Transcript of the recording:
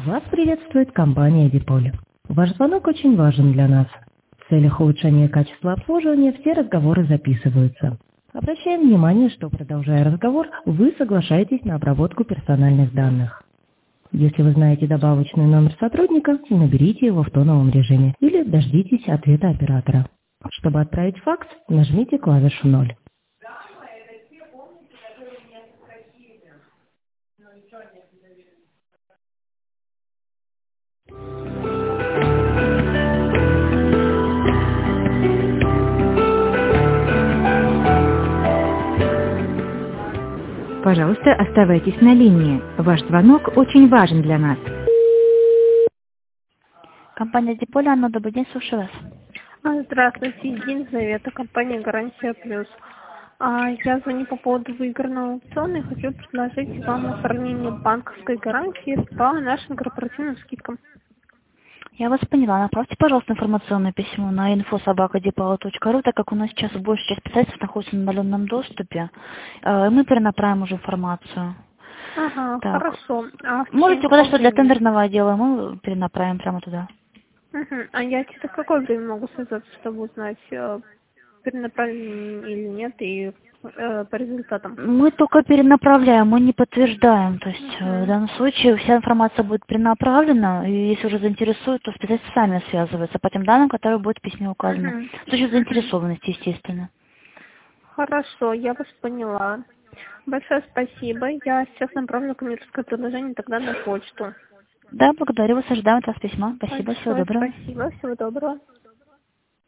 Вас приветствует компания Диполь. Ваш звонок очень важен для нас. В целях улучшения качества обслуживания все разговоры записываются. Обращаем внимание, что, продолжая разговор, вы соглашаетесь на обработку персональных данных. Если вы знаете добавочный номер сотрудника, наберите его в тоновом режиме или дождитесь ответа оператора. Чтобы отправить факс, нажмите клавишу 0. Пожалуйста, оставайтесь на линии. Ваш звонок очень важен для нас. Компания Диполь, Анна, добрый день, слушаю вас. Здравствуйте, Елизавета, компания «Гарантия Плюс». Я звоню по поводу выигранного аукциона и хочу предложить вам оформление банковской гарантии по нашим корпоративным скидкам. Я вас поняла. Направьте, пожалуйста, информационное письмо на info@dipolo.ru, так как у нас сейчас большая часть специалистов находится на удаленном доступе. Мы перенаправим уже информацию. Ага, Так. хорошо. Можете указать, что для тендерного отдела мы перенаправим прямо туда. А я через какое время могу связаться, чтобы узнать, перенаправлен или нет, и по результатам? Мы только перенаправляем, мы не подтверждаем. То есть в данном случае вся информация будет перенаправлена, и если уже заинтересует, то специалисты сами связываются по тем данным, которые будут в письме указаны. В случае заинтересованности, естественно. Хорошо, я вас поняла. Большое спасибо. Я сейчас направлю коммерческое предложение тогда на почту. Да, благодарю вас, ожидаем от вас письма. Спасибо, всего доброго. Спасибо, всего доброго.